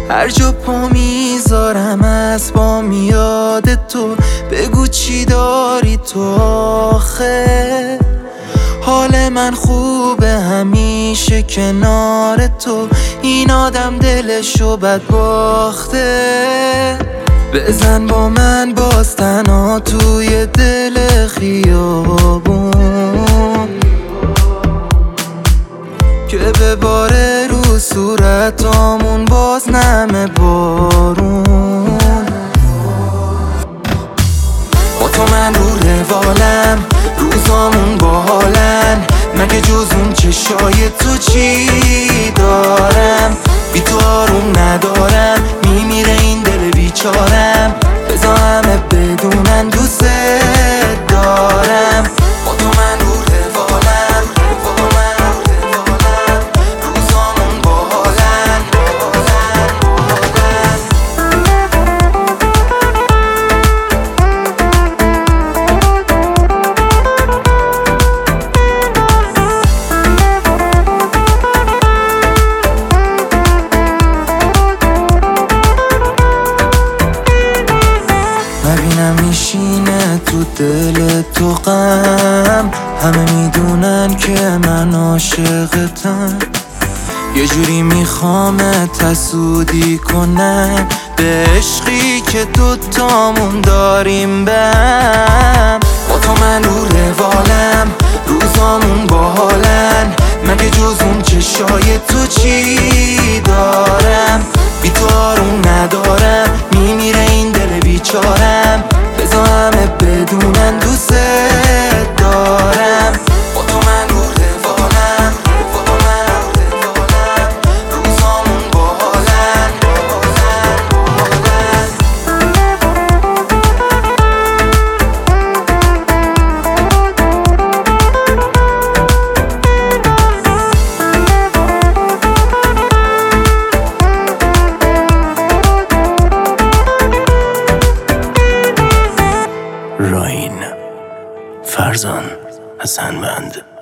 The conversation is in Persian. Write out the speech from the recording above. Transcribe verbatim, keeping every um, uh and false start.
هر جا پا میذارم از با میاد تو، بگو چی داری تو آخه. حال من خوبه همیشه کنار تو، این آدم دلشو بد باخته. بزن با من باز تنها توی دل خیابون، که بباره رو صورتامون باز نمه بارون. با تو من رو روالم، روزامون باحالن، مگه جز اون چشای تو چی دارم؟ بی تو آروم ندارم، میمیره این دل بیچارم. بذار همه بدونن دوست دارم. با تو من رو روالم، با تو من رو روالم، روزامون باحالن، باحالن، باحالن. نبینم میشینه تو دل تو غم، همه میدونن که من عاشقتم. یه جوری میخوامت حسودی کنن به عشقی که دوتامون داریم بهم. با تو من رو روالم، روزامون باحالن، مگه جز اون چشای تو چی دارم؟ بی تو آروم ندارم، میمیره این دل بیچارم. بذار همه بدونن دوست دارم. با تو من رو روالم، با تو من رو روالم، روزامون باحالن، باحالن، باحالن. راین فرزان حسنوند.